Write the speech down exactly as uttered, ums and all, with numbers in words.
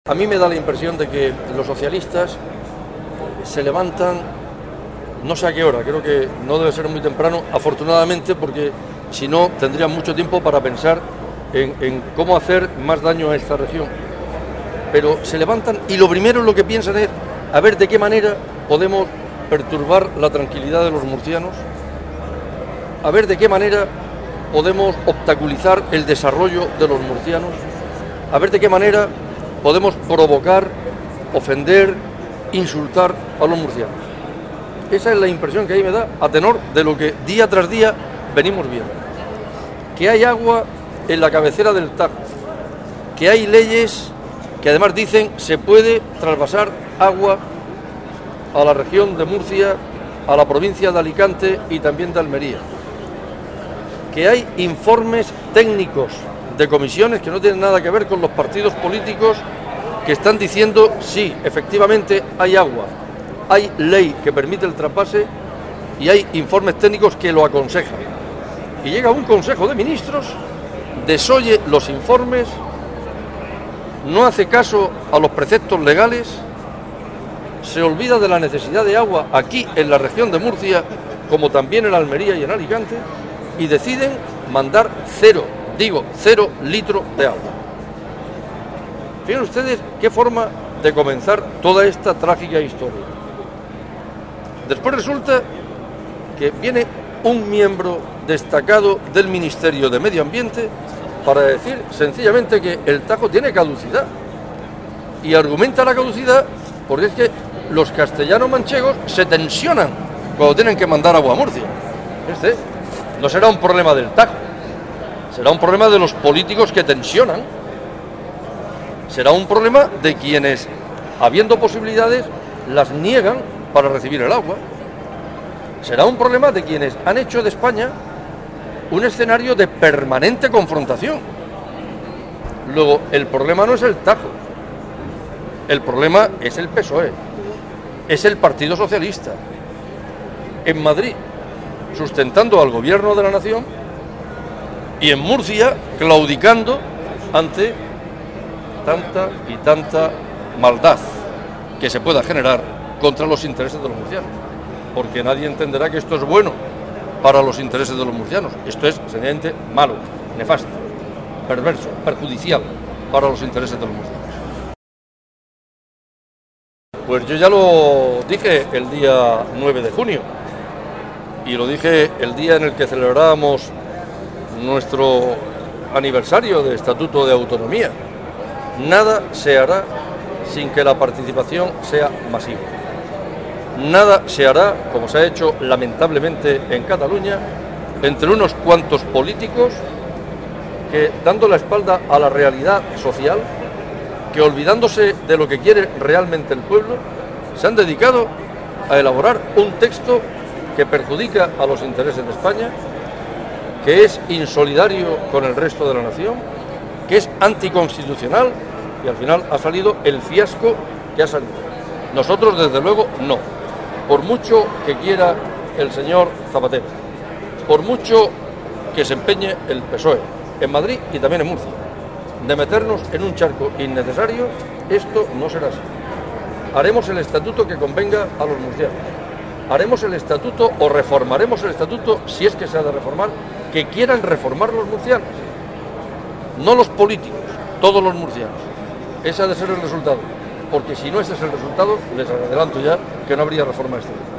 A mí me da la impresión de que los socialistas se levantan, no sé a qué hora, creo que no debe ser muy temprano, afortunadamente, porque si no tendrían mucho tiempo para pensar en, en cómo hacer más daño a esta región. Pero se levantan y lo primero lo que piensan es a ver de qué manera podemos perturbar la tranquilidad de los murcianos, a ver de qué manera podemos obstaculizar el desarrollo de los murcianos, a ver de qué manera podemos provocar, ofender, insultar a los murcianos. Esa es la impresión que ahí me da, a tenor de lo que día tras día venimos viendo. Que hay agua en la cabecera del Tajo, que hay leyes que además dicen se puede trasvasar agua a la región de Murcia, a la provincia de Alicante y también de Almería. Que hay informes técnicos de comisiones que no tienen nada que ver con los partidos políticos que están diciendo sí, efectivamente hay agua, hay ley que permite el traspase y hay informes técnicos que lo aconsejan. Y llega un Consejo de Ministros, desoye los informes, no hace caso a los preceptos legales, se olvida de la necesidad de agua aquí en la región de Murcia, como también en Almería y en Alicante, y deciden mandar cero, digo, cero litros de agua. Fíjense ustedes qué forma de comenzar toda esta trágica historia. Después resulta que viene un miembro destacado del Ministerio de Medio Ambiente para decir sencillamente que el Tajo tiene caducidad. Y argumenta la caducidad porque es que los castellanos manchegos se tensionan cuando tienen que mandar agua a Murcia. Este no será un problema del Tajo, será un problema de los políticos que tensionan, será un problema de quienes, habiendo posibilidades, las niegan para recibir el agua. Será un problema de quienes han hecho de España un escenario de permanente confrontación. Luego, el problema no es el Tajo, el problema es el P S O E, es el Partido Socialista, en Madrid, sustentando al gobierno de la nación, y en Murcia, claudicando ante tanta y tanta maldad que se pueda generar contra los intereses de los murcianos, porque nadie entenderá que esto es bueno para los intereses de los murcianos. Esto es sencillamente malo, nefasto, perverso, perjudicial para los intereses de los murcianos. Pues yo ya lo dije el día nueve de junio y lo dije el día en el que celebrábamos nuestro aniversario de Estatuto de Autonomía. Nada se hará sin que la participación sea masiva. Nada se hará, como se ha hecho lamentablemente en Cataluña, entre unos cuantos políticos que, dando la espalda a la realidad social, que olvidándose de lo que quiere realmente el pueblo, se han dedicado a elaborar un texto que perjudica a los intereses de España, que es insolidario con el resto de la nación, que es anticonstitucional, y al final ha salido el fiasco que ha salido. Nosotros, desde luego, no. Por mucho que quiera el señor Zapatero, por mucho que se empeñe el P S O E, en Madrid y también en Murcia, de meternos en un charco innecesario, esto no será así. Haremos el estatuto que convenga a los murcianos. Haremos el estatuto o reformaremos el estatuto, si es que se ha de reformar, que quieran reformar los murcianos. No los políticos, todos los murcianos. Ese ha de ser el resultado. Porque si no ese es el resultado, les adelanto ya que no habría reforma esta.